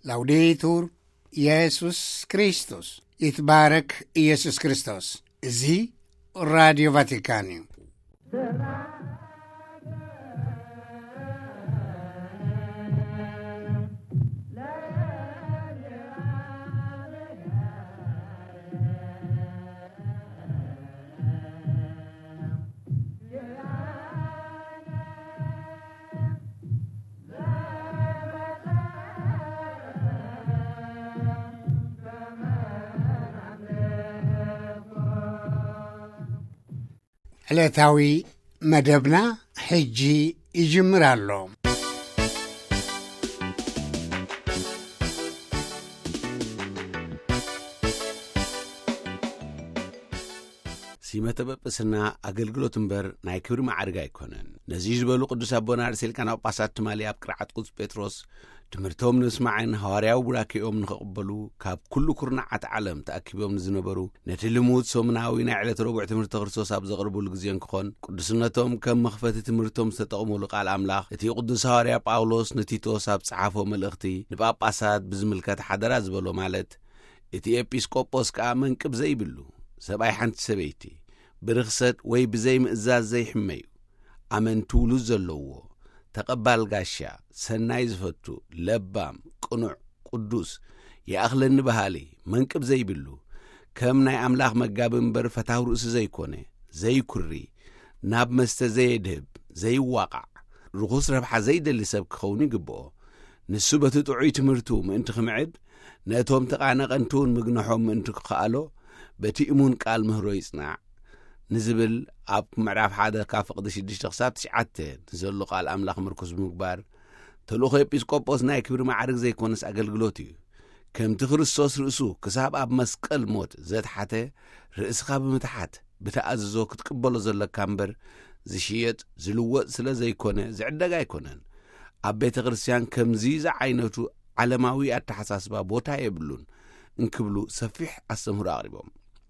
ላውዴቱር ኢየሱስ ክርስቶስ ይትባረክ ኢየሱስ ክርስቶስ እዚ ራዲዮ ቫቲካን እዩ። ዕለታዊ መደብና ሕጂ ይጅምራሎ። ሲመተ ጵጵስና አገልግሎት እምበር ናይ ክብሪ ማዕርግ አይኮነን። ነዚ ዝበሉ ቅዱስ አቦና ርእሰ ሊቃነ ጳጳሳት ትማሊ ኣብ ቅርዓት ቅዱስ ጴጥሮስ ትምህርቶም ንስማዕን ሐዋርያዊ ቡራኪኦም ንኸቕበሉ ካብ ኩሉ ኩርናዓት ዓለም ተኣኪቦም ንዝነበሩ ነቲ ልሙድ ሶምናዊ ናይ ዕለት ረቡዕ ትምህርቲ ክርስቶስ ኣብ ዘቕርብሉ ግዜ እንክኾን ቅዱስነቶም ከም መኽፈቲ ትምህርቶም ዝተጠቕሙሉ ቃል ኣምላኽ እቲ ቅዱስ ሐዋርያ ጳውሎስ ንቲቶስ ኣብ ጽሓፎ መልእኽቲ ንጳጳሳት ብዝምልከት ሓደራ ዝበሎ ማለት እቲ ኤጲስቆጶስ ከዓ መንቅብ ዘይብሉ ሰብኣይ ሓንቲ ሰበይቲ ብርኽሰት ወይ ብዘይ ምእዛዝ ዘይሕመዩ ኣመንቲ ውሉድ ዘለዎ ተቐባል ጋሻ ሰናይ ዝፈቱ ለባም ቅኑዕ ቅዱስ የኣኽለኒ በሃሊ መንቅብ ዘይብሉ ከም ናይ ኣምላኽ መጋቢ እምበር ፈታዊ ርእሲ ዘይኮነ ዘይኩሪ ናብ መስተ ዘየድህብ ዘይዋቓዕ ርኹስ ረብሓ ዘይደሊ ሰብ ክኸውን ይግብኦ። ንሱ በቲ ጥዑይ ትምህርቱ ምእንቲ ክምዕድ ነቶም ተቓነቐንቱን ምግንሖም ምእንቲ ክኸኣሎ በቲ እሙን ቃል ምህሮ ይጽናዕ ንዝብል ኣብ ምዕራፍ 1 ካብ ፍቕዲ 6 ክሳብ 9 ዘሎ ቃል ኣምላኽ ምርኩስ ብምግባር ተልእኾ ኤጲስቆጶስ ናይ ክብሪ ማዕርግ ዘይኮነስ ኣገልግሎት እዩ። ከምቲ ክርስቶስ ርእሱ ክሳብ ኣብ መስቀል ሞት ዘትሓተ ርእስኻ ብምትሓት ብተኣዝዞ ክትቅበሎ ዘለካ እምበር ዝሽየጥ ዝልወጥ ስለ ዘይኮነ ዝዕደግ ኣይኮነን። ኣብ ቤተ ክርስቲያን ከምዚ ዝዓይነቱ ዓለማዊ ኣተሓሳስባ ቦታ የብሉን እንክብሉ ሰፊሕ ኣስተምህሮ ኣቕሪቦም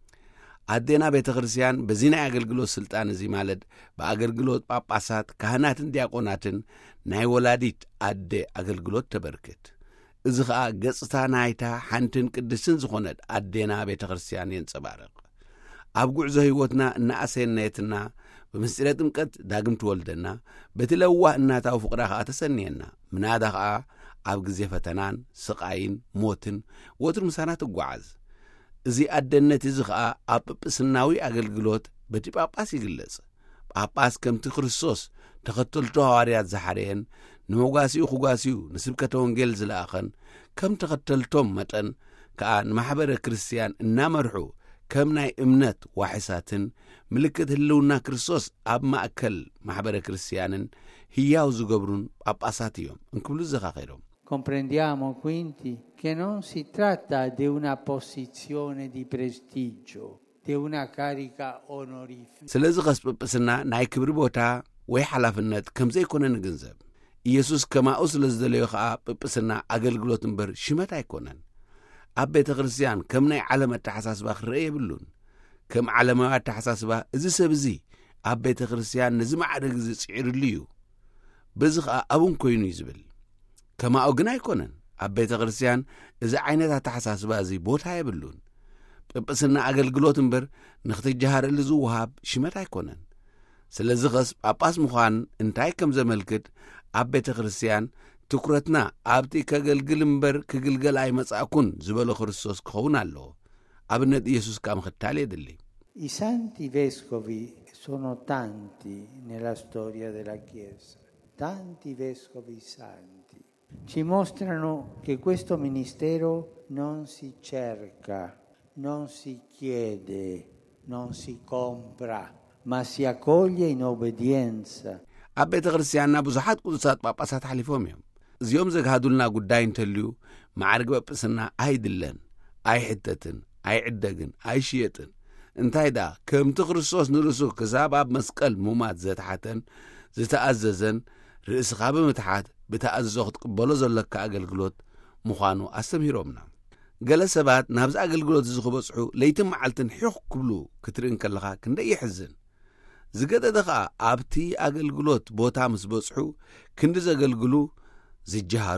ኣዴና ቤተ ክርስቲያን በዚ ናይ ኣገልግሎት ስልጣን እዚ ማለት በኣገልግሎት ጳጳሳት ካህናትን ዲያቆናትን ናይ ወላዲት ኣዴ ኣገልግሎት ተበርክት። እዚ ከዓ ገጽታ ናይታ ሓንትን ቅድስን ዝኾነት ኣዴና ቤተ ክርስቲያን የንጸባርቕ። ኣብ ጉዕዞ ህይወትና እናኣሰየነየትና ብምስጢረ ጥምቀት ዳግም ትወልደና በቲ ለዋህ እናታዊ ፍቕራ ከዓ ተሰንየና ምናዳ ከዓ ኣብ ግዜ ፈተናን ስቃይን ሞትን ወትር ምሳና ትጓዓዝ። እዚ ኣደነት እዚ ከዓ ኣብ ጵጵስናዊ ኣገልግሎት በቲ ጳጳስ ይግለጽ። ጳጳስ ከምቲ ክርስቶስ ተኸተልቶ ሐዋርያት ዝሓረየን ንመጓሲኡ ክጓሲኡ ንስብከተ ወንጌል ዝለኣኸን ከም ተኸተልቶም መጠን ከዓ ንማሕበረ ክርስቲያን እናመርሑ ከም ናይ እምነት ዋሕሳትን ምልክት ህልውና ክርስቶስ ኣብ ማእከል ማሕበረ ክርስቲያንን ህያው ዝገብሩን ጳጳሳት እዮም እንክብሉ ዘኻኺሮም። Comprendiamo quindi che non si tratta di una posizione di prestigio, di una carica onorifica. ስለዚ ጵጵስና ናይ ክብሪ ቦታ ወይ ሓላፍነት ከም ዘይኮነ ንግንዘብ። ኢየሱስ ከማኡ ስለ ዝደለዮ ከዓ ጵጵስና ኣገልግሎት እምበር ሽመት ኣይኮነን። ኣብ ቤተ ክርስቲያን ከም ናይ ዓለም ኣተሓሳስባ ክረአ የብሉን። ከም ዓለማዊ ኣተሓሳስባ እዚ ሰብ እዚ ኣብ ቤተ ክርስቲያን ነዚ ማዕርግ እዚ ጽዒርሉ እዩ በዚ ከዓ ኣብን ኮይኑ እዩ ዝብል ከማኡ ግን ኣይኮነን። ኣብ ቤተ ክርስቲያን እዚ ዓይነት ኣተሓሳስባ እዚ ቦታ የብሉን። ጵጵስና ኣገልግሎት እምበር ንኽትጀሃረሉ ዝውሃብ ሽመት ኣይኮነን። ስለዚ ኸስ ጳጳስ ምዃን እንታይ ከም ዘመልክት ኣብ ቤተ ክርስቲያን ትኩረትና ኣብቲ ከገልግል እምበር ክግልገል ኣይመጻእኩን ዝበሎ ክርስቶስ ክኸውን ኣለዎ። ኣብነት ኢየሱስ ከዓ ምኽታል የድሊ። I santi vescovi sono tanti nella storia della Chiesa, tanti vescovi santi. Ci mostrano che questo ministero non si cerca, non si chiede, non si compra, ma si accoglie in obbedienza. ኣብ ቤተ ክርስቲያንና ብዙሓት ቅዱሳት ጳጳሳት ሓሊፎም እዮም። እዚኦም ዘግሃዱልና ጉዳይ እንተልዩ ማዕርግ ጵጵስና ኣይድለን፣ ኣይሕተትን፣ ኣይዕደግን፣ ኣይሽየጥን። እንታይ ዳ ከምቲ ክርስቶስ ንርእሱ ክሳብ ኣብ መስቀል ሙማት ዘትሓተን ዝተኣዘዘን ርእስኻ ብምትሓት ብተኣዝዞ ክትቅበሎ ዘለካ ኣገልግሎት ምዃኑ ኣስተምሂሮምና። ገለ ሰባት ናብዚ ኣገልግሎት እዚ ክበጽሑ ለይትን መዓልትን ሕኽ ክብሉ ክትርእን ከለኻ ክንደይ ይሕዝን። ዝገደደ ከዓ ኣብቲ ኣገልግሎት ቦታ ምስ በጽሑ ክንዲ ዘገልግሉ ዝጀሃሩ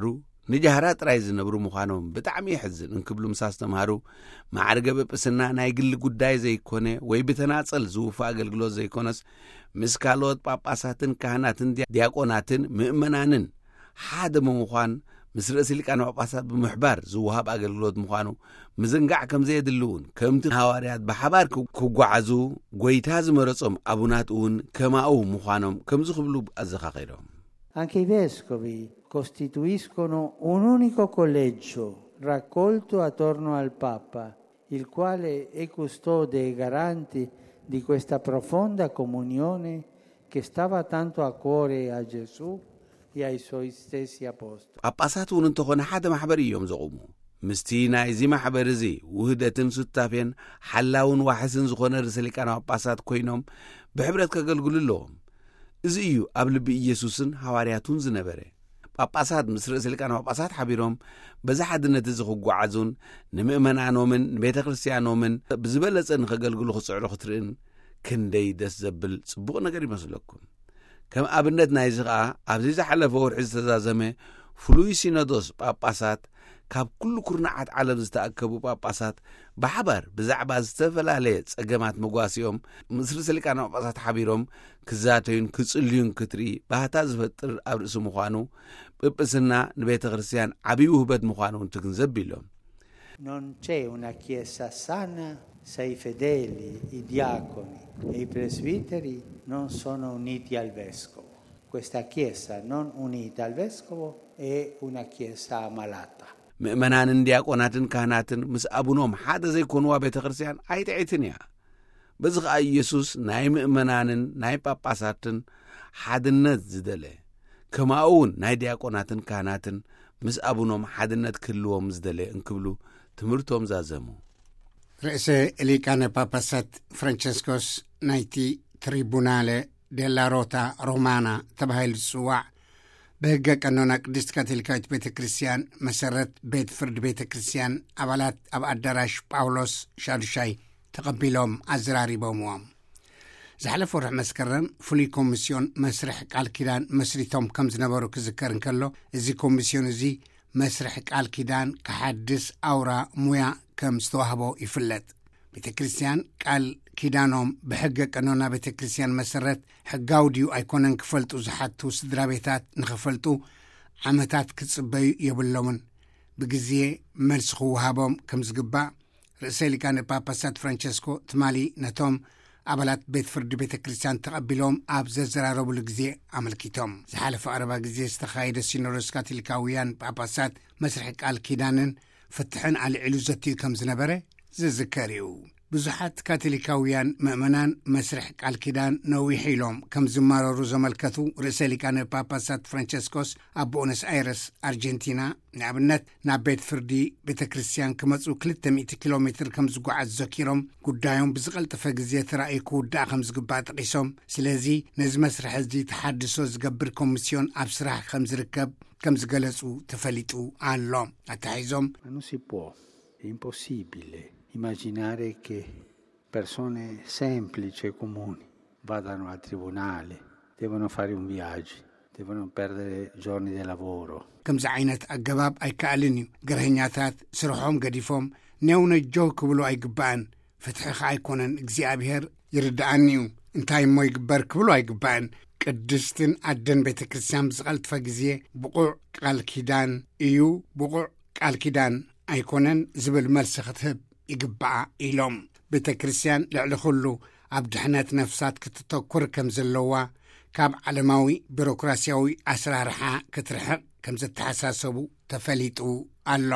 ንጃህራት ራይ ዝነብሩ ምዃኖም ብጣዕሚ ይሕዝን እንክብሉ ምሳስ ተምሃሩ ማዕርገ ጵጵስና ናይ ግሊ ጉዳይ ዘይኮነ ወይ ብተናጸል ዝውፋእ ኣገልግሎት ዘይኮነስ ምስ ካልኦት ጳጳሳትን ካህናትን ዲያቆናትን ምእመናንን ሓደ ምዃን ምስ ርእሲ ሊቃነ ጳጳሳት ብምሕባር ዝውሃብ ኣገልግሎት ምዃኑ ምዝንጋዕ ከም ዘየድልውን ከምቲ ሐዋርያት ብሓባር ክጓዓዙ ጐይታ ዝመረጾም አቡናት እውን ከማኡ ምዃኖም ከም ዝኽብሉ ኣዘኻኺሮም Anche i vescovi costituiscono un unico collegio raccolto attorno al Papa, il quale è custode e garante di questa profonda comunione che stava tanto a cuore a Gesù e ai suoi stessi apostoli. ጳጳሳት እውን እንተኾነ ሓደ ማሕበር እዮም ዘቑሙ ምስቲ ናይዚ ማሕበር እዚ ውህደትን ሱታፌን ሓላውን ዋሕስን ዝኾነ ርእሰ ሊቃነ ጳጳሳት ኮይኖም ብሕብረት ከገልግሉ ኣለዎም እዚ እዩ ኣብ ልቢ ኢየሱስን ሐዋርያቱን ዝነበረ ጳጳሳት ምስ ርእሰ ሊቃነ ጳጳሳት ሓቢሮም በዛ ሓድነት እዚ ክጓዓዙን ንምእመናኖምን ንቤተ ክርስቲያኖምን ብዝበለጸ ንኸገልግሉ ክጽዕሩ ክትርእን ክንደይ ደስ ዘብል ጽቡቕ ነገር ይመስለኩም ከም ኣብነት ናይዚ ኸዓ ኣብዚ ዝሓለፈ ወርሒ ዝተዛዘመ ፍሉይ ሲኖዶስ ጳጳሳት ካብ ኩሉ ኩርናዓት ዓለም ዝተኣከቡ ጳጳሳት ብሓባር ብዛዕባ ዝተፈላለየ ጸገማት መጓሲኦም ምስ ርእሰ ሊቃነ ጳጳሳት ሓቢሮም ክዛተዩን ክጽልዩን ክትርኢ ባህታ ዝፈጥር ኣብ ርእሲ ምዃኑ ጵጵስና ንቤተ ክርስቲያን ዓብዪ ውህበት ምዃኑ ትግንዘብ ኢሎም Non c'è una chiesa sana se i fedeli, i diaconi e i presbiteri non sono uniti al vescovo. Questa chiesa non unita al vescovo è una chiesa malata. ምእመናንን ዲያቆናትን ካህናትን ምስ አቡኖም ሓደ ዘይኮንዋ ቤተ ክርስቲያን ኣይትዕትን እያ በዚ ኸዓ ኢየሱስ ናይ ምእመናንን ናይ ጳጳሳትን ሓድነት ዝደለ ከማኡውን ናይ ዲያቆናትን ካህናትን ምስ አቡኖም ሓድነት ክህልዎም ዝደለ እንክብሉ ትምህርቶም ዛዘሙ ርእሰ ሊቃነ ጳጳሳት ፍራንቸስኮስ ናይቲ ትሪቡናለ ዴላ ሮታ ሮማና ተባሂሉ ዝጽዋዕ በሕገ ቀኖና ቅድስት ካቶሊካዊት ቤተ ክርስቲያን መሰረት ቤት ፍርድ ቤተ ክርስቲያን ኣባላት ኣብ ኣዳራሽ ጳውሎስ ሻዱሻይ ተቐቢሎም ኣዘራሪቦምዎም ዝሓለፈ ወርሒ መስከረም ፍሉይ ኮሚስዮን መስርሕ ቃል ኪዳን መስሪቶም ከም ዝነበሩ ክዝከር እንከሎ እዚ ኮሚስዮን እዚ መስርሕ ቃል ኪዳን ክሓድስ ኣውራ ሙያ ከም ዝተዋህቦ ይፍለጥ ቤተ ክርስቲያን ቃል ኪዳኖም ብሕገ ቀኖና ቤተ ክርስቲያን መሰረት ሕጋዊ ድዩ ኣይኮነን ክፈልጡ ዝሓቱ ስድራ ቤታት ንኽፈልጡ ዓመታት ክጽበዩ የብሎምን ብግዜ መልሲ ክውሃቦም ከም ዝግባእ ርእሰ ሊቃነ ጳጳሳት ፍራንቸስኮ ትማሊ ነቶም ኣባላት ቤት ፍርዲ ቤተ ክርስቲያን ተቐቢሎም ኣብ ዘዘራረቡሉ ግዜ ኣመልኪቶም ዝሓለፈ ቀረባ ግዜ ዝተኻየደ ሲኖዶስ ካቶሊካውያን ጳጳሳት መስርሕ ቃል ኪዳንን ፍትሕን ኣልዒሉ ዘትዩ ከም ዝነበረ ዝዝከር እዩ ብዙሓት ካቶሊካውያን ምእመናን መስርሕ ቃል ኪዳን ነዊሕ ኢሎም ከም ዝማረሩ ዘመልከቱ ርእሰ ሊቃነ ጳጳሳት ፍራንቸስኮስ ኣብ ቦነስ ኣይረስ ኣርጀንቲና ንኣብነት ናብ ቤት ፍርዲ ቤተ ክርስቲያን ክመፁ 200 ኪሎ ሜትር ከም ዝጓዓዝ ዘኪሮም ጉዳዮም ብዝቐልጠፈ ግዜ ተራእዩ ክውዳእ ከም ዝግባእ ጠቂሶም ስለዚ ነዚ መስርሕ እዚ ተሓድሶ ዝገብር ኮሚስዮን ኣብ ስራሕ ከም ዝርከብ ከም ዝገለጹ ተፈሊጡ ኣሎ ኣታሒዞም Non si può, è impossibile immaginare che persone semplici e comuni vadano al tribunale, devono fare un viaggio, devono perdere giorni di lavoro. ከምዚ ዓይነት ኣገባብ ኣይከኣልን እዩ ግርህኛታት ስርሖም ገዲፎም ነውነጆው ክብሉ ኣይግባእን ፍትሒ ኸ ኣይኮነን እግዚኣብሔር ይርዳኣኒ እዩ እንታይ እሞ ይግበር ክብሉ ኣይግባእን ቅድስትን ኣደን ቤተ ክርስቲያን ብዝቐልጥፈ ግዜ ብቑዕ ቃል ኪዳን እዩ ብቑዕ ቃል ኪዳን ኣይኮነን ዝብል መልሲ ክትህብ ይግባኣ ኢሎም ቤተ ክርስቲያን ልዕሊ ኩሉ ኣብ ድሕነት ነፍሳት ክትተኩር ከም ዘለዋ ካብ ዓለማዊ ቢሮክራሲያዊ ኣሰራርሓ ክትርሕቕ ከም ዝተሓሳሰቡ ተፈሊጡ ኣሎ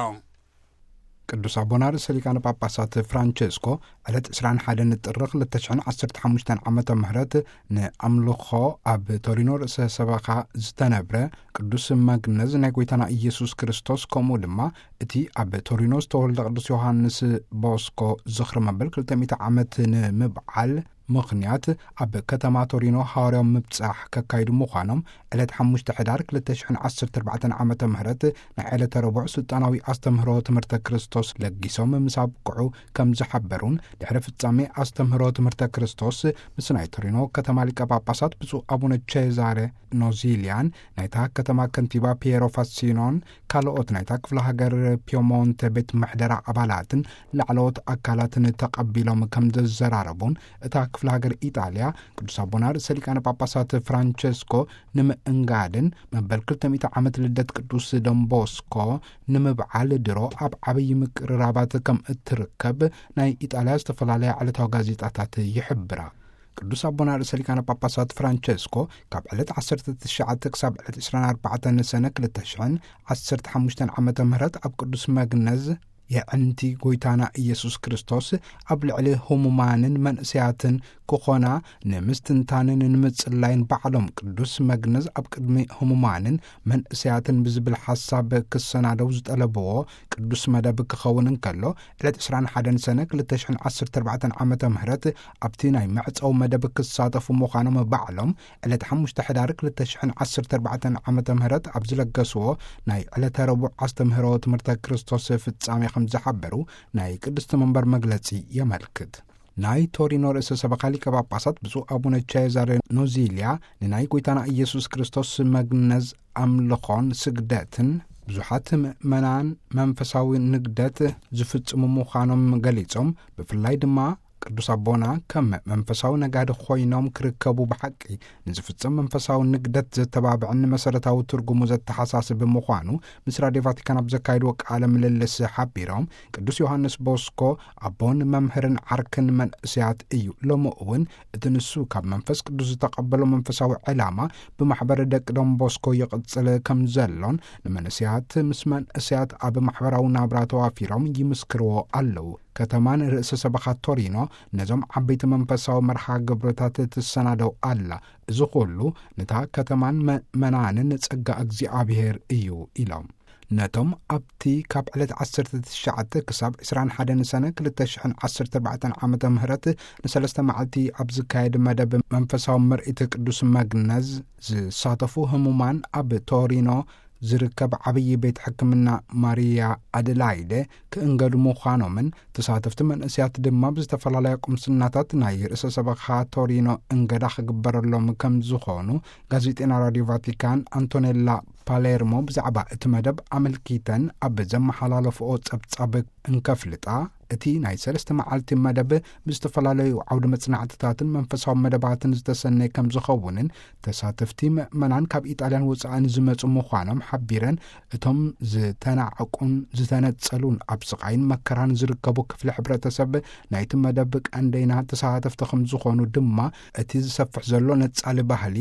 ቅዱስ አቡነ ርእሰ ሊቃነ ጳጳሳት ፍራንቸስኮ ዕለት 21 ጥሪ 2015 ዓመተ ምህረት ንኣምልኾ ኣብ ቶሪኖ ርእሰ ሰበኻ ዝተነብረ ቅዱስ መግነዝ ናይ ጐይታና ኢየሱስ ክርስቶስ ከምኡ ድማ እቲ ኣብ ቶሪኖ ዝተወልደ ቅዱስ ዮሃንስ ቦስኮ ዝኽሪ መበል 200 ዓመት ንምብዓል ምኽንያት ኣብ ከተማ ቶሪኖ ሃዋርያዊ ምብጻሕ ከካይዱ ምዃኖም ዕለት 5 ሕዳር 2014 ዓ ም ናይ ዕለተ ረቡዕ ስልጣናዊ ኣስተምህሮ ትምህርተ ክርስቶስ ለጊሶም ምስ ኣብቅዑ ከም ዝሓበሩን ድሕሪ ፍጻሜ ኣስተምህሮ ትምህርተ ክርስቶስ ምስ ናይ ቶሪኖ ከተማ ሊቀ ጳጳሳት ብፁዕ ኣቡነ ቼዛሬ ኖዚልያን ናይታ ከተማ ከንቲባ ፒየሮ ፋሲኖን ካልኦት ናይታ ክፍለ ሃገር ፒየሞንተ ቤት ምሕደራ ኣባላትን ላዕለዎት ኣካላትን ተቐቢሎም ከም ዘዘራረቡን እታ ክፍለ ሃገር ኢጣልያ ቅዱስ አቡነ ርእሰ ሊቃነ ጳጳሳት ፍራንቸስኮ ንምእንጋድን መበል 200 ዓመት ልደት ቅዱስ ዶንቦስኮ ንምብዓል ድሮ ኣብ ዓብይ ምቅርራባት ከም እትርከብ ናይ ኢጣልያ ዝተፈላለያ ዕለታዊ ጋዜጣታት ይሕብራ። ቅዱስ አቡነ ርእሰ ሊቃነ ጳጳሳት ፍራንቸስኮ ካብ ዕለት 19 ክሳብ ዕለት 24 ሰነ 2015 ዓመተ ምህረት ኣብ ቅዱስ መግነዝ የዕንቲ ጎይታና ኢየሱስ ክርስቶስ ኣብ ልዕሊ ህሙማንን መንእስያትን ክኾና ንምስትንታንን ንምጽላይን ባዕሎም ቅዱስ መግነዝ ኣብ ቅድሚ ህሙማንን መንእስያትን ብዝብል ሓሳብ ክሰናደው ዝጠለብዎ ቅዱስ መደብ ክኸውን እንከሎ ዕለት 21 ሰነ 2014 ዓመተ ምህረት ኣብቲ ናይ መዕፀው መደብ ክሳተፉ ምዃኖም ባዕሎም ዕለት 5 ሕዳር 2014 ዓመተ ምህረት ኣብ ዝለገስዎ ናይ ዕለተ ረቡዕ ኣስተምህሮ ትምህርተ ክርስቶስ ፍጻሜ ከም ዝሓበሩ ናይ ቅድስቲ መንበር መግለጺ የመልክት። ናይ ቶሪኖ ርእሰ ሰበካ ሊቀ ጳጳሳት ብፁዕ ኣቡነ ቼዛሬ ኖዚልያ ንናይ ጎይታና ኢየሱስ ክርስቶስ መግነዝ ኣምልኾን ስግደትን ብዙሓት ምእመናን መንፈሳዊ ንግደት ዝፍጽሙ ምዃኖም ገሊጾም ብፍላይ ድማ ቅዱስ አቦና ከም መንፈሳዊ ነጋዲ ኮይኖም ክርከቡ ብሓቂ ንዝፍጽም መንፈሳዊ ንግደት ዘተባብዕን መሰረታዊ ትርጉሙ ዘተሓሳስብ ምዃኑ ምስ ራድዮ ቫቲካን ኣብ ዘካይድዎ ቃለ ምልልስ ሓቢሮም ቅዱስ ዮሐንስ ቦስኮ አቦን መምህርን ዓርክን መንእስያት እዩ ሎሚ እውን እቲ ንሱ ካብ መንፈስ ቅዱስ ዝተቐበሎ መንፈሳዊ ዕላማ ብማሕበር ደቂ ዶን ቦስኮ ይቕጽል ከም ዘሎን ንመንእስያት ምስ መንእስያት ኣብ ማሕበራዊ ናብራ ተዋፊሮም ይምስክርዎ ኣለዉ። ከተማን ርእሰ ሰበካ ቶሪኖ ነዞም ዓበይቲ መንፈሳዊ መርሃ ግብርታት ትሰናደው ኣላ። እዚ ኩሉ ነታ ከተማን መናንን ጸጋ እግዚኣብሔር እዩ ኢሎም ነቶም ኣብቲ ካብ ዕለት 19 ክሳብ 21 ሰነ 2014 ዓመተ ምህረት ንሰለስተ መዓልቲ ኣብ ዝካየድ መደብ መንፈሳዊ ምርኢት ቅዱስ መግነዝ ዝሳተፉ ህሙማን ኣብ ቶሪኖ ዝርከብ ዓብይ ቤት ሕክምና ማርያ አደላይደ ክእንገዱ ምዃኖምን ተሳተፍቲ መንእስያት ድማ ብዝተፈላለዩ ቁምስናታት ናይ ርእሰ ሰበካ ቶሪኖ እንገዳ ክግበረሎም ከም ዝኾኑ ጋዜጤና ራድዮ ቫቲካን አንቶኔላ ፓሌርሞ ብዛዕባ እቲ መደብ ኣመልኪተን ኣብ ዘመሓላለፍኦ ጸብጻብ እንከፍልጣ እቲ ናይ ሰለስተ መዓልቲ መደብ ብዝተፈላለዩ ዓውደ መጽናዕትታትን መንፈሳዊ መደባትን ዝተሰነየ ከም ዝኸውንን ተሳተፍቲ ምእመናን ካብ ኢጣልያን ወፃእን ዝመጹ ምዃኖም ሓቢረን እቶም ዝተናዕቁን ዝተነጸሉን ኣብ ስቃይን መከራን ዝርከቡ ክፍሊ ሕብረተሰብ ናይቲ መደብ ቀንደይና ተሳተፍቲ ከም ዝኾኑ ድማ እቲ ዝሰፍሕ ዘሎ ነጻሊ ባህሊ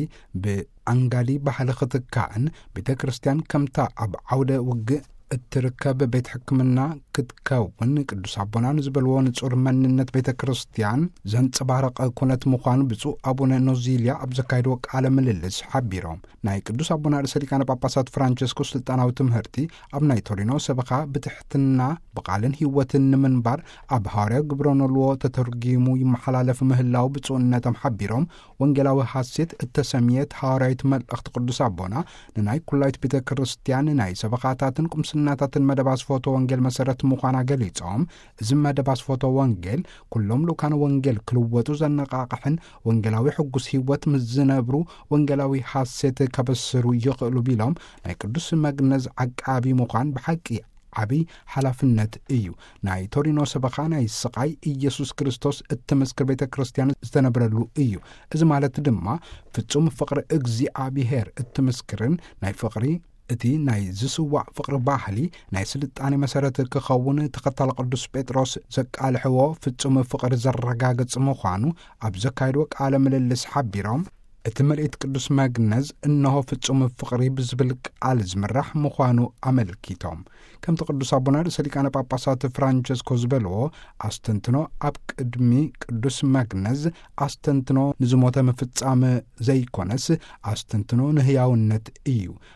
ብኣንጋዲ ባህሊ ክትካእን ቤተ ክርስቲያን ከምታ ኣብ ዓውደ ውግእ እትርከብ ቤት ሕክምና ክትከውን ቅዱስ አቦና ንዝበልዎ ንጹር መንነት ቤተ ክርስቲያን ዘንጸባረቀ ኩነት ምዃኑ ብፁዕ አቡነ ኖዚልያ ኣብ ዘካይድዎ ቃለ ምልልስ ሓቢሮም ናይ ቅዱስ አቡና ርእሰ ሊቃነ ጳጳሳት ፍራንቸስኮ ስልጣናዊ ትምህርቲ ኣብ ናይ ቶሪኖ ሰበካ ብትሕትና ብቃልን ህይወትን ንምንባር ኣብ ሃዋርያዊ ግብረነልዎ ተተርጊሙ ይመሓላለፍ ምህላው ብፁዕነቶም ሓቢሮም ወንጌላዊ ሐሴት እተሰሚየት ሃዋርያዊት መልእኽቲ ቅዱስ አቦና ንናይ ኩላዊት ቤተ ክርስቲያን ናይ ሰበካታትን ቁምስናታትን መደብ ኣስፎቶ ወንጌል መሰረት ምዃና ገሊጾም እዚ መደብ ኣስፎቶ ወንጌል ኩሎም ልኡካን ወንጌል ክልወጡ ዘነቃቅሕን ወንጌላዊ ሕጉስ ህይወት ምስ ዝነብሩ ወንጌላዊ ሐሴት ከበስሩ ይኽእሉ ቢሎም ናይ ቅዱስ መግነዝ ዓቃቢ ምዃን ብሓቂ ዓብይ ሓላፍነት እዩ። ናይ ቶሪኖ ሰበካ ናይ ስቃይ ኢየሱስ ክርስቶስ እትመስክር ቤተ ክርስቲያን ዝተነብረሉ እዩ። እዚ ማለት ድማ ፍጹም ፍቅሪ እግዚአብሔር እትመስክርን ናይ ፍቅሪ እቲ ናይ ዝስዋዕ ፍቅሪ ባህሊ ናይ ስልጣኔ መሰረት ክኸውን ተኸታሊ ቅዱስ ጴጥሮስ ዘቃልሕዎ ፍጹም ፍቅሪ ዘረጋግጽ ምዃኑ ኣብ ዘካይድዎ ቃለ ምልልስ ሓቢሮም እቲ ምርኢት ቅዱስ መግነዝ እነሆ ፍጹም ፍቅሪ ብዝብል ቃል ዝምራሕ ምዃኑ ኣመልኪቶም ከምቲ ቅዱስ አቡነ ርእሰ ሊቃነ ጳጳሳት ፍራንቸስኮ ዝበልዎ ኣስተንትኖ ኣብ ቅድሚ ቅዱስ መግነዝ ኣስተንትኖ ንዝሞተ ምፍጻም ዘይኮነስ ኣስተንትኖ ንህያውነት እዩ።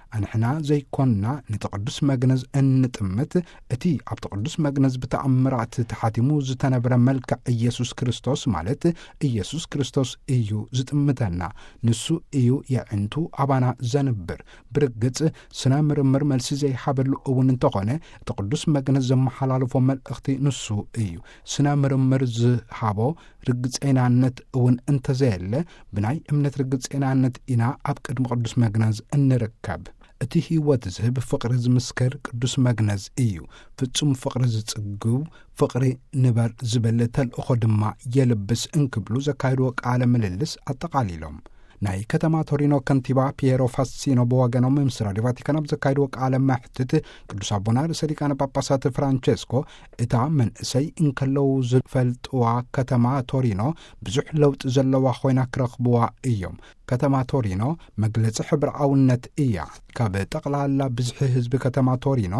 ኣንሕና ዘይኮንና ንተቕዱስ መግነዝ እንጥምት እቲ ኣብቲ ቅዱስ መግነዝ ብተኣምራት ተሓቲሙ ዝተነበረ መልክዕ ኢየሱስ ክርስቶስ ማለት ኢየሱስ ክርስቶስ እዩ ዝጥምተና ንሱ እዩ የዕንቱ ኣባና ዘንብር ብርግጽ ስነ ምርምር መልሲ ዘይሓበሉ እውን እንተኾነ እቲ ቅዱስ መግነዝ ዘመሓላልፎ መልእኽቲ ንሱ እዩ ስነ ምርምር ዝሃቦ ርግጸናነት እውን እንተዘየለ ብናይ እምነት ርግጸናነት ኢና ኣብ ቅድሚ ቅዱስ መግነዝ እንርከብ እቲ ህይወት ዝህብ ፍቕሪ ዝምስከር ቅዱስ መግነዝ እዩ ፍጹም ፍቕሪ ዝጽግብ ፍቕሪ ንበር ዝበለ ተልእኾ ድማ የልብስ እንክብሉ ዘካይድዎ ቃለ ምልልስ ኣጠቓሊሎም ናይ ከተማ ቶሪኖ ከንቲባ ፒየሮ ፋሲኖ በወገኖም ምስ ራድዮ ቫቲካን ኣብ ዘካይድዎ ቃለ መሕትት ቅዱስ አቡነ ርእሰ ሊቃነ ጳጳሳት ፍራንቼስኮ እታ መንእሰይ እንከለው ዝፈልጥዋ ከተማ ቶሪኖ ብዙሕ ለውጢ ዘለዋ ኮይና ክረኽብዋ እዮም ከተማ ቶሪኖ መግለጺ ሕብርዓውነት እያ ካብ ጠቕላላ ብዝሒ ህዝቢ ከተማ ቶሪኖ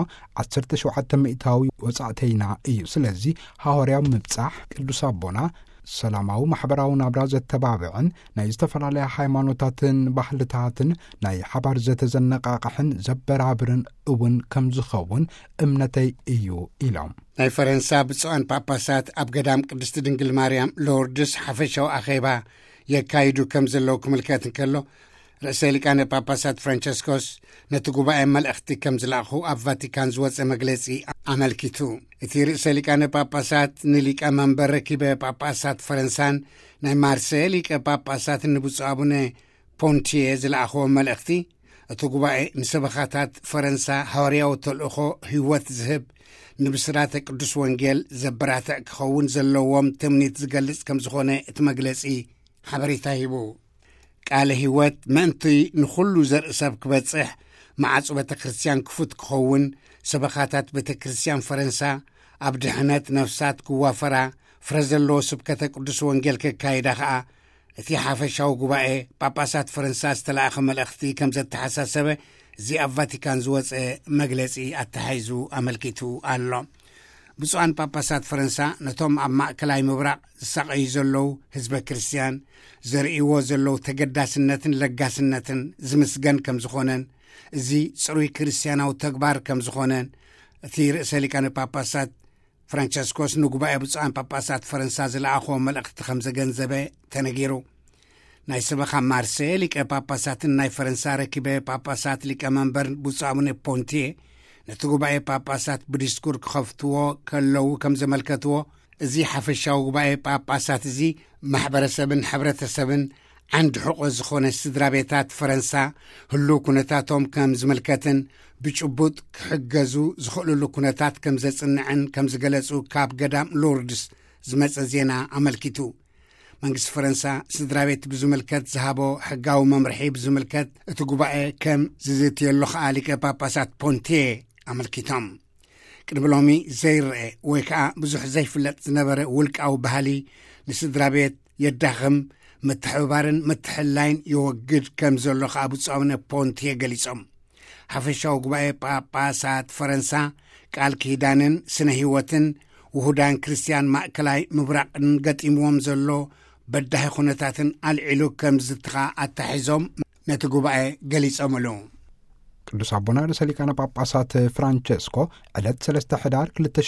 17 ሚእታዊ ወጻእተይና እዩ ስለዚ ሐዋርያው ምብጻሕ ቅዱስ አቦና ሰላማዊ ማሕበራዊ ናብራ ዘተባብዕን ናይ ዝተፈላለያ ሃይማኖታትን ባህልታትን ናይ ሓባር ዘተዘነቃቕሕን ዘበራብርን እውን ከም ዝኸውን እምነተይ እዩ ኢሎም ናይ ፈረንሳ ብፁዓን ጳጳሳት ኣብ ገዳም ቅድስቲ ድንግል ማርያም ሎርድስ ሓፈሻዊ ኣኼባ የካይዱ ከም ዘለው ክምልከት እንከሎ ርእሰ ሊቃነ ጳጳሳት ፍራንቸስኮስ ነቲ ጉባኤ መልእኽቲ ከም ዝለኣኹ ኣብ ቫቲካን ዝወፀ መግለጺ ኣመልኪቱ እቲ ርእሰ ሊቃነ ጳጳሳት ንሊቀ መንበር ረኪበ ጳጳሳት ፈረንሳን ናይ ማርሴይ ሊቀ ጳጳሳት ንብፁዕ አቡነ ፖንቲየ ዝለኣኽዎ መልእኽቲ እቲ ጉባኤ ንሰበኻታት ፈረንሳ ሐዋርያዊ ተልእኾ ህይወት ዝህብ ንብስራተ ቅዱስ ወንጌል ዘበራትዕ ክኸውን ዘለዎም ትምኒት ዝገልጽ ከም ዝኾነ እቲ መግለጺ ሓበሬታ ሂቡ ቃለ ህይወት ምእንቲ ንኹሉ ዘርኢ ሰብ ክበጽሕ ማዕጹ ቤተ ክርስቲያን ክፉት ክኸውን ሰበኻታት ቤተ ክርስቲያን ፈረንሳ ኣብ ድሕነት ነፍሳት ክዋፈራ ፍረ ዘለዎ ስብከተ ቅዱስ ወንጌል ከካይዳ ከዓ እቲ ሓፈሻዊ ጉባኤ ጳጳሳት ፈረንሳ ዝተለኣኸ መልእኽቲ ከም ዘተሓሳሰበ እዚ ኣብ ቫቲካን ዝወፀ መግለጺ ኣተሓይዙ ኣመልኪቱ ኣሎ ብፁዓን ጳጳሳት ፈረንሳ ነቶም ኣብ ማእከላይ ምብራቕ ዝሳቀዩ ዘለው ህዝበ ክርስቲያን ዘርእይዎ ዘለው ተገዳስነትን ለጋስነትን ዝምስገን ከም ዝኾነን እዚ ጽሩይ ክርስቲያናዊ ተግባር ከም ዝኾነን እቲ ርእሰ ሊቃነ ጳጳሳት ፍራንቸስኮስ ንጉባኤ ብፁዓን ጳጳሳት ፈረንሳ ዝለኣኽዎ መልእኽቲ ከም ዘገንዘበ ተነጊሩ ናይ ሰበኻ ማርሴይ ሊቀ ጳጳሳትን ናይ ፈረንሳ ረኪበ ጳጳሳት ሊቀ መንበር ብፁዕ አቡነ ፖንቲየ ነቲ ጉባኤ ጳጳሳት ብዲስኩር ክኸፍትዎ ከለው ከም ዘመልከትዎ እዚ ሓፈሻዊ ጉባኤ ጳጳሳት እዚ ማሕበረሰብን ሕብረተሰብን ዓንዲ ሕቆ ዝኾነ ስድራ ቤታት ፈረንሳ ህሉ ኩነታቶም ከም ዝምልከትን ብጭቡጥ ክሕገዙ ዝኽእሉሉ ኩነታት ከም ዘጽንዕን ከም ዝገለጹ ካብ ገዳም ሎርድስ ዝመጸ ዜና ኣመልኪቱ መንግስቲ ፈረንሳ ስድራ ቤት ብዝምልከት ዝሃቦ ሕጋዊ መምርሒ ብዝምልከት እቲ ጉባኤ ከም ዝዝትየሉ ከዓ ሊቀ ጳጳሳት ፖንቲየ ኣመልኪቶም ቅድሚ ሎሚ ዘይርአ ወይ ከዓ ብዙሕ ዘይፍለጥ ዝነበረ ውልቃዊ ባህሊ ንስድራ ቤት የዳኽም ምትሕብባርን ምትሕላይን ይወግድ ከም ዘሎ ከዓ ብፁዕ አቡነ ፖንቲየ ገሊጾም ሓፈሻዊ ጉባኤ ጳጳሳት ፈረንሳ ቃል ኪዳንን ስነ ህይወትን ውሁዳን ክርስቲያን ማእከላይ ምብራቅን ገጢምዎም ዘሎ በዳሂ ኩነታትን ኣልዒሉ ከም ዝትኻ ኣታሒዞም ነቲ ጉባኤ ገሊጾምሉ ቅዱስ አቡነ ርእሰ ሊቃነ ጳጳሳት ፍራንቸስኮ ዕለት 3 ሕዳር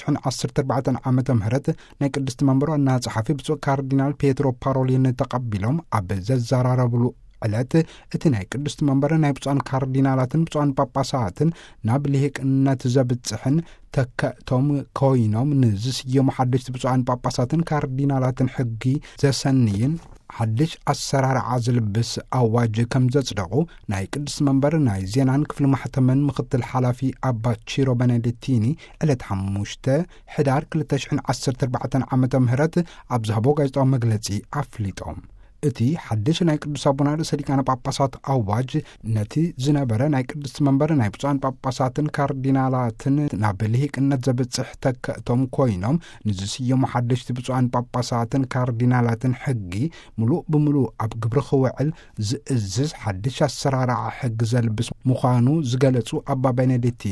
2014 ዓመተ ምህረት ናይ ቅድስቲ መንበሮ ዋና ጸሓፊ ብፁዕ ካርዲናል ፔትሮ ፓሮሊን ተቐቢሎም ኣብ ዘዘራረብሉ ዕለት እቲ ናይ ቅድስቲ መንበር ናይ ብፁዓን ካርዲናላትን ብፁዓን ጳጳሳትን ናብ ልሂቅነት ዘብጽሕን ተከእቶም ኮይኖም ንዝስየሙ ሓደሽቲ ብፁዓን ጳጳሳትን ካርዲናላትን ሕጊ ዘሰንይን ሓድሽ ኣሰራርዓ ዝልብስ ኣዋጅ ከም ዘጽደቑ ናይ ቅዱስ መንበር ናይ ዜናን ክፍሊ ማሕተመን ምክትል ሓላፊ ኣባ ቺሮ ቤኔዲክቲኒ ዕለት 5 ሕዳር 2014 ዓመተ ምህረት ኣብ ዝሃቦ ጋዜጣዊ መግለጺ ኣፍሊጦም እቲ ሓድሽ ናይ ቅዱስ አቡነ ርእሰ ሊቃነ ጳጳሳት ኣዋጅ ነቲ ዝነበረ ናይ ቅዱስ መንበር ናይ ብፁዓን ጳጳሳትን ካርዲናላትን ናብ ልሂቅነት ዘብጽሕ ተከእቶም ኮይኖም ንዝስየሙ ሓደሽቲ ብፁዓን ጳጳሳትን ካርዲናላትን ሕጊ ሙሉእ ብምሉእ ኣብ ግብሪ ክውዕል ዝእዝዝ ሓድሽ ኣሰራርዓ ሕጊ ዘልብስ ምዃኑ ዝገለጹ ኣባ ቤኔዲክቲኒ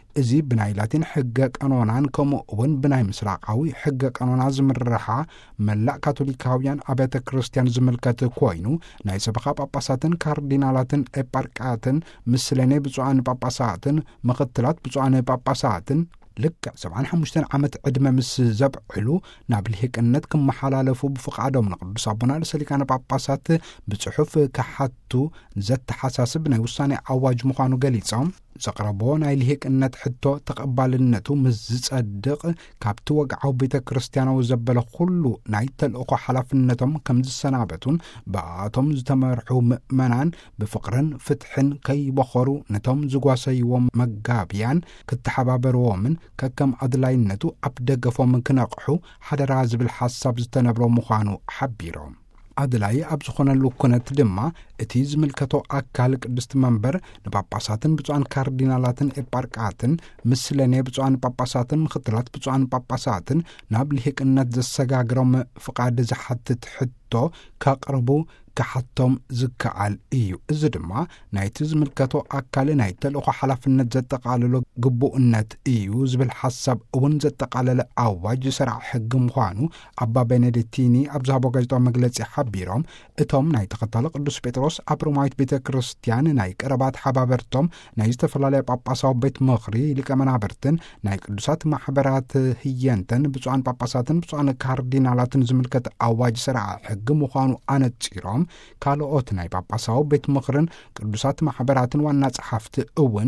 እዚ ብናይ ላቲን ሕገ ቀኖናን ከምኡውን ብናይ ምስራቃዊ ሕገ ቀኖና ዝምርሓ መላእ ካቶሊካውያን አብያተ ክርስቲያን ዝምልከት ኮይኑ ናይ ሰበኻ ጳጳሳትን ካርዲናላትን ኤጳርቃትን ምስለኔ ብፁዓን ጳጳሳትን ምኽትላት ብፁዓን ጳጳሳትን ልክዕ 75 ዓመት ዕድመ ምስ ዘብዕሉ ናብ ልሂቅነት ክመሓላለፉ ብፍቓዶም ንቅዱስ አቡና ርእሰ ሊቃነ ጳጳሳት ብጽሑፍ ካሓቱ ዘተሓሳስብ ናይ ውሳኔ አዋጅ ምዃኑ ገሊጾም ዘቕረቦ ናይ ልሂቅነት ሕቶ ተቐባልነቱ ምስ ዝጸድቕ ካብቲ ወግዓዊ ቤተ ክርስቲያናዊ ዘበለ ኩሉ ናይ ተልእኾ ሓላፍነቶም ከም ዝሰናበቱን ብኣቶም ዝተመርሑ ምእመናን ብፍቕርን ፍትሕን ከይበኸሩ ነቶም ዝጓሰይዎም መጋብያን ክትሓባበርዎምን ከከም ኣድላይነቱ ኣብ ደገፎም ክነቕሑ ሓደራ ዝብል ሓሳብ ዝተነብሮ ምዃኑ ሓቢሮም ኣድላይ ኣብ ዝኾነሉ ኩነት ድማ እቲ ዝምልከቶ ኣካል ቅድስቲ መንበር ንጳጳሳትን ብፁዓን ካርዲናላትን ኤጳርቃትን ምስለኔ ብፁዓን ጳጳሳትን ምኽትላት ብፁዓን ጳጳሳትን ናብ ልሂቅነት ዘሰጋግሮም ፍቓድ ዝሓትት ሕቶ ካቕርቡ ካሓቶም ዝከኣል እዩ እዚ ድማ ናይቲ ዝምልከቶ ኣካል ናይ ተልእኾ ሓላፍነት ዘጠቓለሎ ግቡእነት እዩ ዝብል ሓሳብ እውን ዘጠቓለለ ኣዋጅ ስርዓ ሕጊ ምዃኑ ኣባ ቤኔዲክቲኒ ኣብ ዝሃቦ ጋዜጣዊ መግለጺ ሓቢሮም እቶም ናይ ተኸታሊ ቅዱስ ጴጥሮስ ኣብ ሮማዊት ቤተ ክርስቲያን ናይ ቀረባት ሓባበርቶም ናይ ዝተፈላለየ ጳጳሳዊ ቤት ምኽሪ ሊቀ መናብርትን ናይ ቅዱሳት ማሕበራት ህየንተን ብፁዓን ጳጳሳትን ብፁዓን ካርዲናላትን ዝምልከት ኣዋጅ ስርዓ ሕጊ ምዃኑ ኣነጺሮም ካልኦት ናይ ጳጳሳዊ ቤት ምኽርን ቅዱሳት ማሕበራትን ዋና ጸሓፍቲ እውን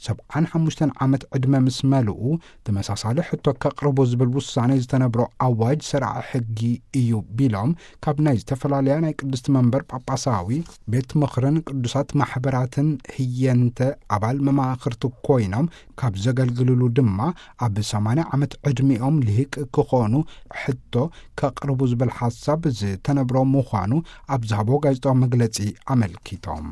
75 ዓመት ዕድመ ምስ መልኡ ተመሳሳሊ ሕቶ ከቕርቡ ዝብል ውሳኔ ዝተነብሮ ኣዋጅ ስርዓ ሕጊ እዩ ቢሎም ካብ ናይ ዝተፈላለያ ናይ ቅድስቲ መንበር ጳጳሳዊ ቤት ምኽርን ቅዱሳት ማሕበራትን ህየንተ ኣባል መማኽርቲ ኮይኖም ካብ ዘገልግልሉ ድማ ኣብ 80 ዓመት ዕድሚኦም ልሂቅ ክኾኑ ሕቶ ከቕርቡ ዝብል ሓሳብ ዝተነብሮ ምዃኑ ኣብ ዝሃቦ ጋዜጣዊ መግለጺ ኣመልኪቶም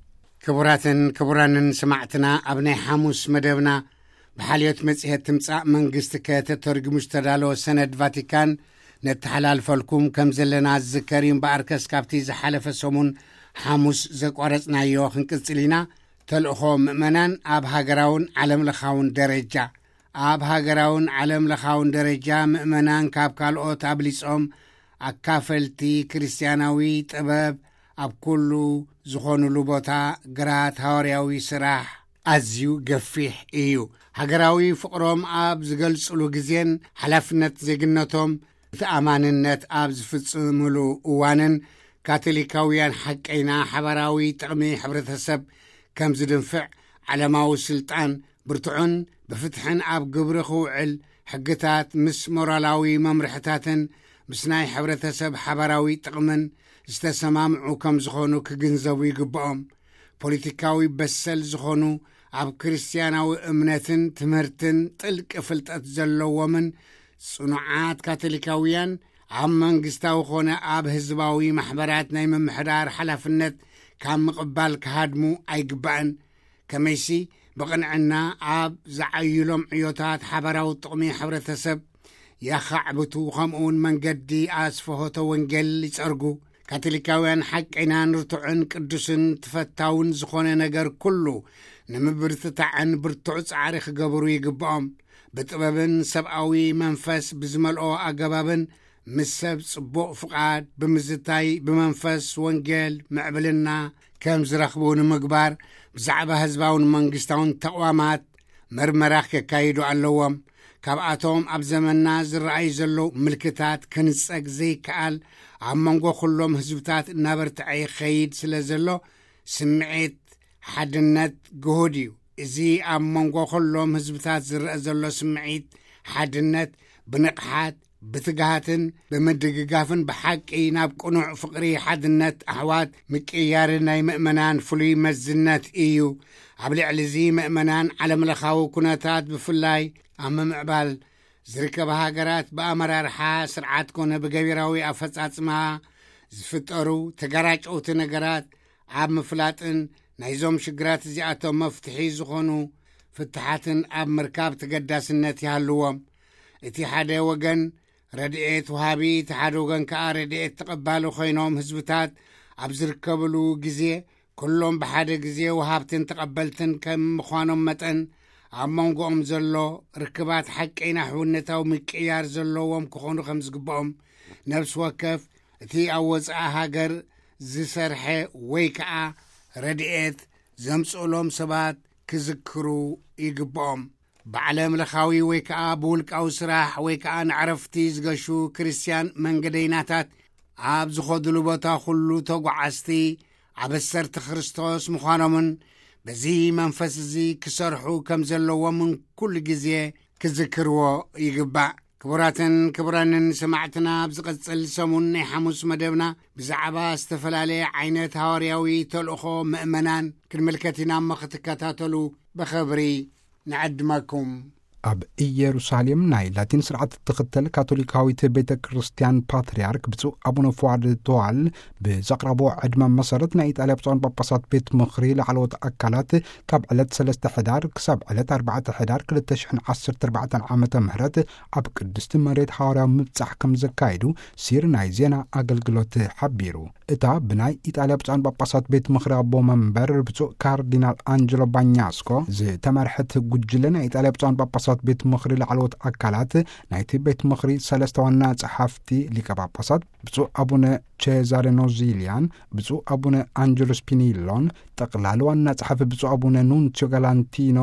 ክቡራትን ክቡራንን ሰማዕትና ኣብ ናይ ሐሙስ መደብና ብሓልዮት መጽሔት ትምጻእ መንግስቲ ከተተርጉሙ ዝተዳለወ ሰነድ ቫቲካን ነተሓላልፈልኩም ከም ዘለና ዝዝከር እምበኣርከስ ካብቲ ዝሓለፈ ሰሙን ሐሙስ ዘቋረጽናዮ ክንቅጽል ኢና ተልእኾ ምእመናን ኣብ ሃገራውን ዓለምለኻውን ደረጃ ኣብ ሃገራውን ዓለምለኻውን ደረጃ ምእመናን ካብ ካልኦት ኣብሊጾም ኣካፈልቲ ክርስቲያናዊ ጥበብ ኣብ ኩሉ ዝኾኑሉ ቦታ ግራት ሃዋርያዊ ስራሕ ኣዝዩ ገፊሕ እዩ ሃገራዊ ፍቕሮም ኣብ ዝገልጽሉ ግዜን ሓላፍነት ዜግነቶም ተኣማንነት ኣብ ዝፍጽምሉ እዋንን ካቶሊካውያን ሓቀይና ሓበራዊ ጥቕሚ ሕብረተሰብ ከም ዝድንፍዕ ዓለማዊ ስልጣን ብርቱዕን ብፍትሕን ኣብ ግብሪ ክውዕል ሕግታት ምስ ሞራላዊ መምርሕታትን ምስ ናይ ሕብረተሰብ ሓበራዊ ጥቕምን ዝተሰማምዑ ከም ዝኾኑ ክግንዘቡ ይግብኦም ፖለቲካዊ በሰል ዝኾኑ ኣብ ክርስቲያናዊ እምነትን ትምህርትን ጥልቂ ፍልጠት ዘለዎምን ጽኑዓት ካቶሊካውያን ኣብ መንግስታዊ ኾነ ኣብ ህዝባዊ ማሕበራት ናይ ምምሕዳር ሓላፍነት ካብ ምቕባል ክሃድሙ ኣይግባእን ከመይሲ ብቕንዕና ኣብ ዝዓይሎም ዕዮታት ሓበራዊ ጥቕሚ ሕብረተሰብ ያኻዕብቱ ከምኡውን መንገዲ ኣስፈሆቶ ወንጌል ይጸርጉ ካቶሊካውያን ሓቀይና ንርቱዕን ቅዱስን ተፈታውን ዝኾነ ነገር ኩሉ ንምብርትታዕን ብርቱዕ ጻዕሪ ክገብሩ ይግብኦም ብጥበብን ሰብኣዊ መንፈስ ብዝመልኦ ኣገባብን ምስ ሰብ ጽቡቕ ፍቓድ ብምዝታይ ብመንፈስ ወንጌል ምዕብልና ከም ዝረኽቡ ንምግባር ብዛዕባ ህዝባውን መንግስታውን ተቋማት መርመራ ከካይዱ ኣለዎም ካብኣቶም ኣብ ዘመንና ዝረኣዩ ዘለዉ ምልክታት ክንጸግ ዘይከኣል ኣብ መንጎ ኩሎም ህዝብታት እናበርትዐ ይኸይድ ስለ ዘሎ ስምዒት ሓድነት ግሁድ እዩ እዚ ኣብ መንጎ ኩሎም ህዝብታት ዝረአ ዘሎ ስምዒት ሓድነት ብንቕሓት ብትግሃትን ብምድግጋፍን ብሓቂ ናብ ቅኑዕ ፍቕሪ ሓድነት ኣሕዋት ምቅያርን ናይ ምእመናን ፍሉይ መዝነት እዩ ኣብ ልዕሊ እዚ ምእመናን ዓለምለኻዊ ኩነታት ብፍላይ ኣብ ምምዕባል ዝርከባ ሃገራት ብኣመራርሓ ስርዓት ኮነ ብገቢራዊ ኣፈጻጽማ ዝፍጠሩ ተጋራጨውቲ ነገራት ኣብ ምፍላጥን ናይዞም ሽግራት እዚኣቶም መፍትሒ ዝኾኑ ፍትሓትን ኣብ ምርካብ ተገዳስነት ይሃልዎም እቲ ሓደ ወገን ረድኤት ወሃቢ እቲ ሓደ ወገን ከዓ ረድኤት ተቐባሊ ኮይኖም ህዝብታት ኣብ ዝርከብሉ ግዜ ኩሎም ብሓደ ግዜ ወሃብትን ተቐበልትን ከም ምዃኖም መጠን ኣብ መንጎኦም ዘሎ ርክባት ሓቀይና ሕውነታዊ ምቅያር ዘለዎም ክኾኑ ከም ዝግብኦም ነብሲ ወከፍ እቲ ኣብ ወፃኢ ሃገር ዝሰርሐ ወይ ከዓ ረድኤት ዘምጽእሎም ሰባት ክዝክሩ ይግብኦም። ብዓለም ለኻዊ ወይ ከዓ ብውልቃዊ ስራሕ ወይ ከዓ ንዕረፍቲ ዝገሹ ክርስቲያን መንገደኛታት ኣብ ዝኸድሉ ቦታ ኩሉ ተጓዓዝቲ ዓበሰርቲ ክርስቶስ ምዃኖምን በዚ መንፈስ እዚ ክሰርሑ ከም ዘለዎምን ኩሉ ግዜ ክዝክርዎ ይግባእ። ክቡራትን ክቡራንን ሰማዕትና ብዝቐጽል ሰሙን ናይ ሐሙስ መደብና ብዛዕባ ዝተፈላለየ ዓይነት ሃዋርያዊ ተልእኾ ምእመናን ክንምልከት ኢና እሞ ክትከታተሉ ብኽብሪ ንዕድመኩም። ኣብ ኢየሩሳሌም ናይ ላቲን ስርዓት ትኽተል ካቶሊካዊት ቤተ ክርስቲያን ፓትርያርክ ብፁዕ ኣቡነ ፉአድ ተዋል ብዘቕረቦ ዕድመ መሰረት ናይ ኢጣልያ ብፁዓን ጳጳሳት ቤት ምኽሪ ላዕለዎት ኣካላት ካብ ዕለት 3 ሕዳር ክሳብ ዕለት 4 ሕዳር 2014 ዓመተ ምህረት ኣብ ቅድስቲ መሬት ሃዋርያዊ ምብጻሕ ከም ዘካይዱ ሲር ናይ ዜና ኣገልግሎት ሓቢሩ። እታ ብናይ ኢጣልያ ብፁዓን ጳጳሳት ቤት ምኽሪ ኣቦ መንበር ብፁዕ ካርዲናል አንጀሎ ባኛስኮ ዝተመርሐት ጉጅለ ናይ ኢጣልያ ብፁዓን ጳጳሳት ቤት ምኽሪ ላዕለዎት ኣካላት ናይቲ ቤት ምኽሪ ሰለስተ ዋና ጸሓፍቲ ሊቀ ጳጳሳት ብፁዕ ኣቡነ ቼዛሬ ኖዚሊያን፣ ብፁዕ ኣቡነ አንጀሎ ስፒኒሎን ጠቕላሊ ዋና ጸሓፊ ብፁዕ ኣቡነ ኑንሲዮ ጋላንቲኖ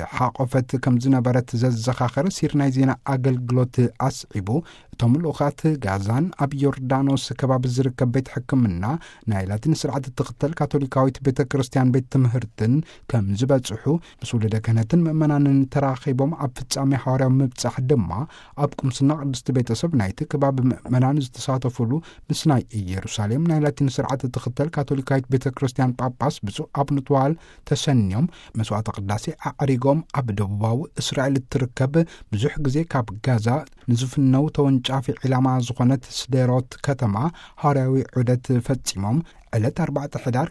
ዝሓቆፈት ከም ዝነበረት ዘዘኻኸረ ሲር ናይ ዜና ኣገልግሎት ኣስዒቡ እቶም ልኡኻት ጋዛን ኣብ ዮርዳኖስ ከባቢ ዝርከብ ቤት ሕክምና ናይ ላቲን ስርዓት ትኽተል ካቶሊካዊት ቤተ ክርስቲያን ቤት ትምህርትን ከም ዝበጽሑ ምስ ውልደ ክህነትን ምእመናንን ተራኺቦም ኣብ ፍጻሜ ሃዋርያዊ ምብጻሕ ድማ ኣብ ቁምስና ቅድስቲ ቤተሰብ ናይቲ ከባቢ ምእመናን ዝተሳተፍሉ ምስ ናይ ኢየሩሳሌም ናይ ላቲን ስርዓት ትኽተል ካቶሊካዊት ቤተ ክርስቲያን ጳጳስ ብፁዕ ኣቡነ ተዋል ተሰኒዮም መስዋዕተ ቅዳሴ ኣዕሪጎም ኣብ ደቡባዊ እስራኤል እትርከብ ብዙሕ ግዜ ካብ ጋዛ ንዝፍነው ተወንጫፊ ዒላማ ዝኾነት ስዴሮት ከተማ ሃዋርያዊ ዑደት ፈጺሞም ዕለት 4 ሕዳር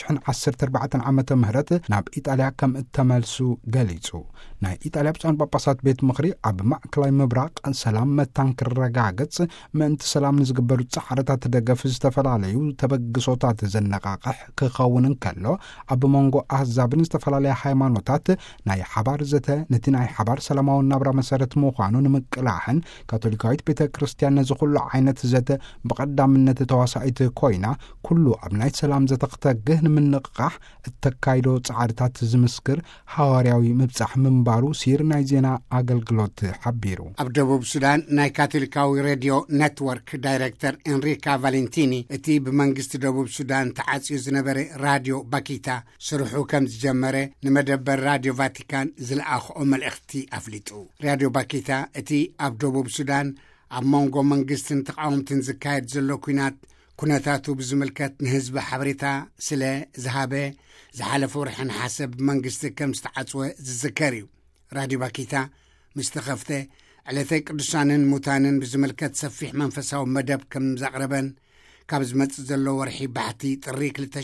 2014 ዓመተ ምህረት ናብ ኢጣልያ ከም እተመልሱ ገሊጹ። ናይ ኢጣልያ ብፁዓን ጳጳሳት ቤት ምኽሪ ኣብ ማዕከላዊ ምብራቅ ሰላም መታን ክረጋገጽ ምእንቲ ሰላም ንዝግበሩ ጻዕርታት ደገፍ ዝተፈላለዩ ተበግሶታት ዘነቃቕሕ ክኸውን እንከሎ ኣብ መንጎ ኣህዛብን ዝተፈላለየ ሃይማኖታት ናይ ሓባር ዘተ ነቲ ናይ ሓባር ሰላማዊ ናብራ መሰረት ምዃኑ ንምቅላሕን ካቶሊካዊት ቤተ ክርስቲያን ነዚ ኩሉ ዓይነት ዘተ ብቐዳምነት ተዋሳኢት ኮይና ኩሉ ኣብ ናይ ሰላም ዘተኽተግህ ንምንቕቃሕ እተካይዶ ጻዕርታት ዝምስክር ሃዋርያዊ ምብጻሕ ምንባሩ ሲር ናይ ዜና ኣገልግሎት ሓቢሩ። ኣብ ደቡብ ሱዳን ናይ ካቶሊካዊ ሬድዮ ኔትወርክ ዳይሬክተር ኤንሪካ ቫሌንቲኒ እቲ ብመንግስቲ ደቡብ ሱዳን ተዓጽዩ ዝነበረ ራድዮ ባኪታ ስርሑ ከም ዝጀመረ ንመደበር ራድዮ ቫቲካን ዝለኣኽኦ መልእኽቲ ኣፍሊጡ። ራድዮ ባኪታ እቲ ኣብ ደቡብ ሱዳን ኣብ መንጎ መንግስትን ተቃውምትን ዝካየድ ዘሎ ኩነታቱ ብዝምልከት ንህዝቢ ሓበሬታ ስለ ዝሃበ ዝሓለፈ ወርሕን ሓሰብ መንግስቲ ከም ዝተዓጽወ ዝዝከር እዩ። ራድዮ ባኪታ ምስ ተኸፍተ ዕለተይ ቅዱሳንን ሙታንን ብዝምልከት ሰፊሕ መንፈሳዊ መደብ ከም ዘቕረበን ካብ ዝመጽእ ዘሎ ወርሒ ባሕቲ ጥሪ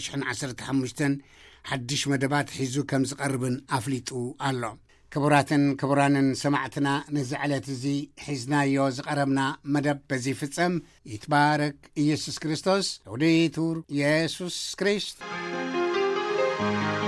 2015 ሓድሽ መደባት ሒዙ ከም ዝቐርብን ኣፍሊጡ ኣሎ። ክቡራትን ክቡራንን ሰማዕትና ነዚ ዕለት እዚ ሒዝናዮ ዝቐረብና መደብ በዚ ፍጸም። ይትባረክ ኢየሱስ ክርስቶስ። ላውዴቱር ኢየሱስ ክርስቶስ።